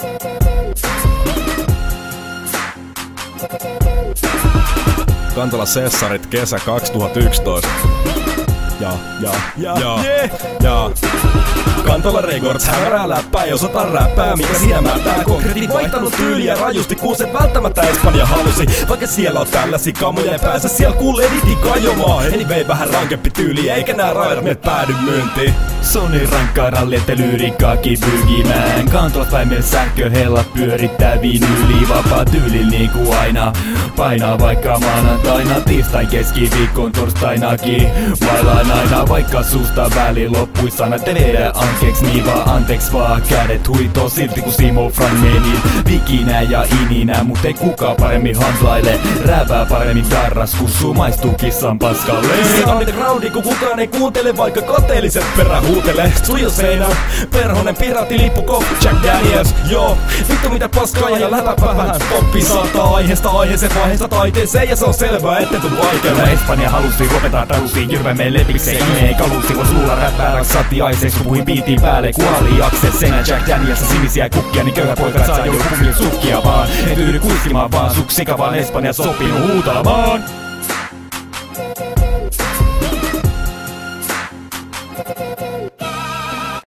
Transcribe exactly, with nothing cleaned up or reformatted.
Kantola Cessarit kesä kaksituhattayksitoista. Ja, ja, ja, ja, yeah. ja. Kantola Records, hämärää läppää, jos otan räppää, mikä siemää tää konkreetti vaihtanut tyyliä rajusti, kun se välttämättä Espanja halusi. Vaikka siellä on tällaisia kamoja ja päässä siellä kuul editi kajomaa. Eli vei vähän rankempi tyyliä, eikä nää raidarmet päädy myyntiin. Soni rankkaa ralli, että lyriikkaakin pyrkimään. Kantolat väimel sähköhellat pyörittää viinyli. Vapaa tyylil niinku aina. Painaa vaikka maanantaina, tiistain keskiviikkoon torstainakin. Bailaan aina vaikka suusta väliin loppuis sanat te vedä ankeeks niin vaan anteeks vaan. Kädet huitoo silti ku Simo Fragmenil. Vikinä ja ininä, mut ei kukaan paremmin handlaile. Räävää paremmin darras, kun suu maistuu kissan paskalle. Se on undergroundi, kun kukaan ei kuuntele, vaikka kateelliset perä huutele. Sujo seinä, perhonen pirati lippu Jack Daniels. Joo, vittu mitä paskaa ja läpäpä vähän poppi saattaa aiheesta aiheeseen vaiheesta taiteeseen. Ja se on selvää, ettei tuu vaikeaa. Espanja halusi, lopetaan talusiin, jyrvämeen lepikseen. Ineen kalusi, vois luulla räppää raksatti aiseeks, kun puhuin biitiin päälle. Kuoli akses, senä Jack Daniels ja sinisiä kukkia, niin köyhä poika et saa joudu puville sukkia vaan. Et yhdy kuiskimaan vaan, suk sika vaan Espanja sopinut huutamaan.